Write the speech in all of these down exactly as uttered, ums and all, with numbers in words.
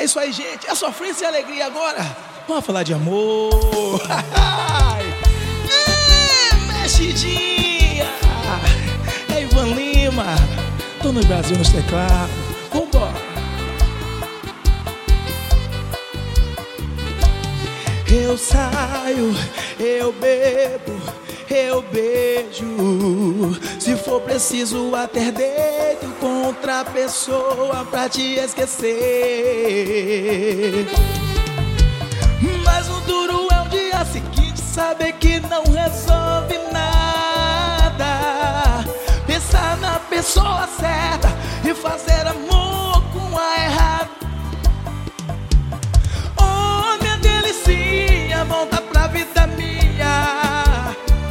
isso aí, gente. É sofrência e alegria agora. Vamos falar de amor. É, mexidinha. É Ivan Lima. Tô no Brasil nos teclados. Vambora. Eu saio, eu bebo, eu beijo. Se for preciso até deito com outra pessoa pra te esquecer. Mas o duro é o dia seguinte, saber que não resolve nada. Pensar na pessoa certa e fazer amor com a errada. Oh, minha delicinha, volta pra vida minha.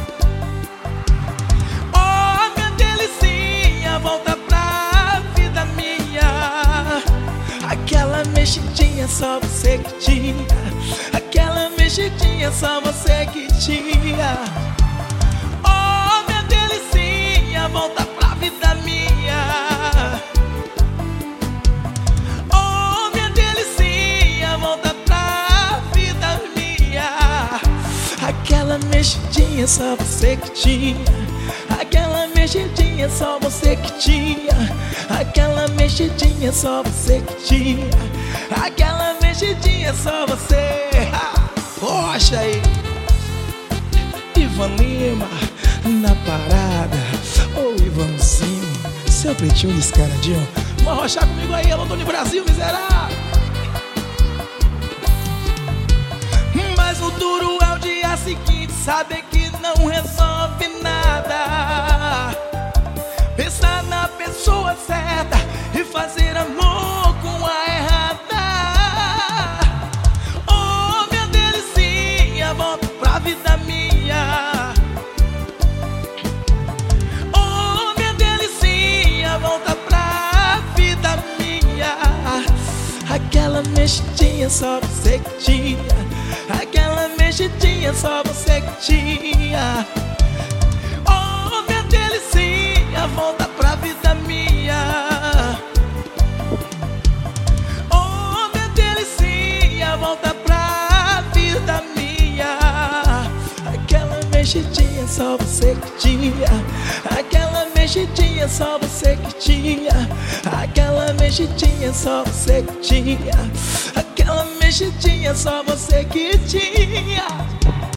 Oh, minha delicinha, volta pra vida minha. Aquela mexidinha só você que tinha. Aquela mexidinha só você que tinha. Oh, minha delicinha, volta pra vida minha. Oh, minha delicinha, volta pra vida minha. Aquela mexidinha só você que tinha. Aquela mexidinha só você que tinha. Aquela mexidinha só você que tinha. Aquela mexidinha só você. Poxa aí, Ivan Lima na parada. Ô oh, Ivanzinho, seu pretinho descaradinho, vamos arrochar comigo aí, alô Doni Brasil, miserável. Mas o duro é o dia seguinte, saber que não resolve nada. Pensar na pessoa certa e fazer amor com a errada. Oh, minha delicinha, volta pra vida minha. Oh, minha delicinha, volta pra vida minha. Aquela mexidinha só você que tinha. Aquela mexidinha só você que tinha. Oh, minha delicinha, volta pra vida minha. Oh, minha delicinha, volta pra vida minha. Aquela mexidinha só você que tinha. Aquela mexidinha só você que tinha. Aquela mexidinha só você que tinha. Aquela mexidinha só você que tinha.